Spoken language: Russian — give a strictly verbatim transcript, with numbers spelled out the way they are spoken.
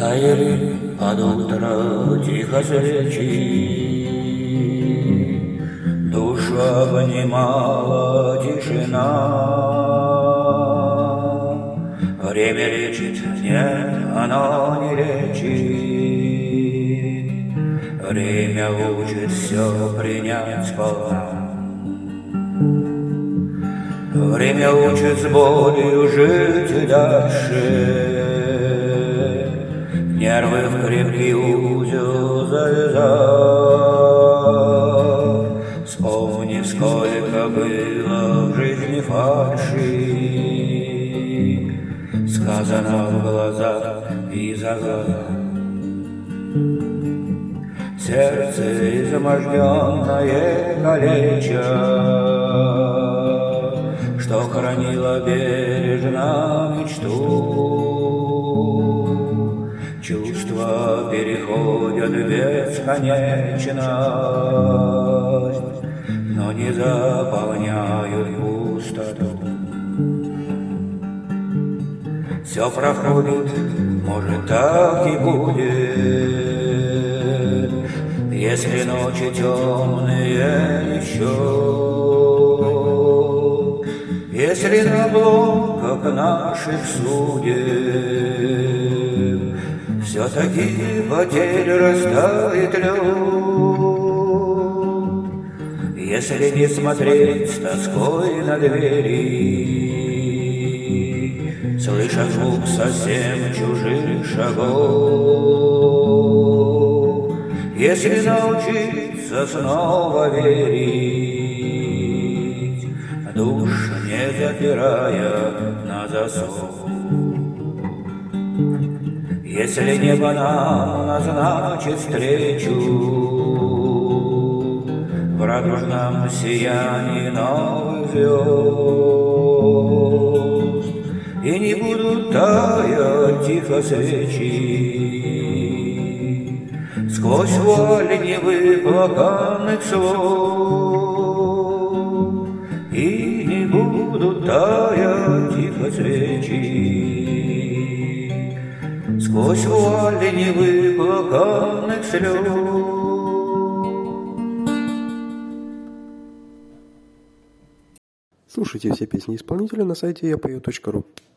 Таяли под утро тихо свечи, душу обнимала тишина. Время лечит, нет, оно не лечит. Время учит все принять сполна. Время учит с болью жить дальше. Нервы в крепкий узел завязав. Вспомни, сколько было в жизни фальши, сказано в глазах и за глаза. Сердце изможденное калеча, что хранило бережно мечту. Чувства переходят в бесконечность, но не заполняют пустоту. Все проходит, может, так и будет, если ночи темные еще, если на обломках наших судеб все-таки потерь растает лед. Если не смотреть с тоской на двери, слыша звук совсем чужих шагов, если научиться снова верить, душ не запирая на засов. Если небо нам назначит встречу в радужном сиянии новых звезд, и не будут таять тихо свечи сквозь вуаль невыплаканных слов, и не будут таять тихо свечи сквозь вуаль невыплаканных слез. Слушайте все песни исполнителя на сайте я пою точка ру.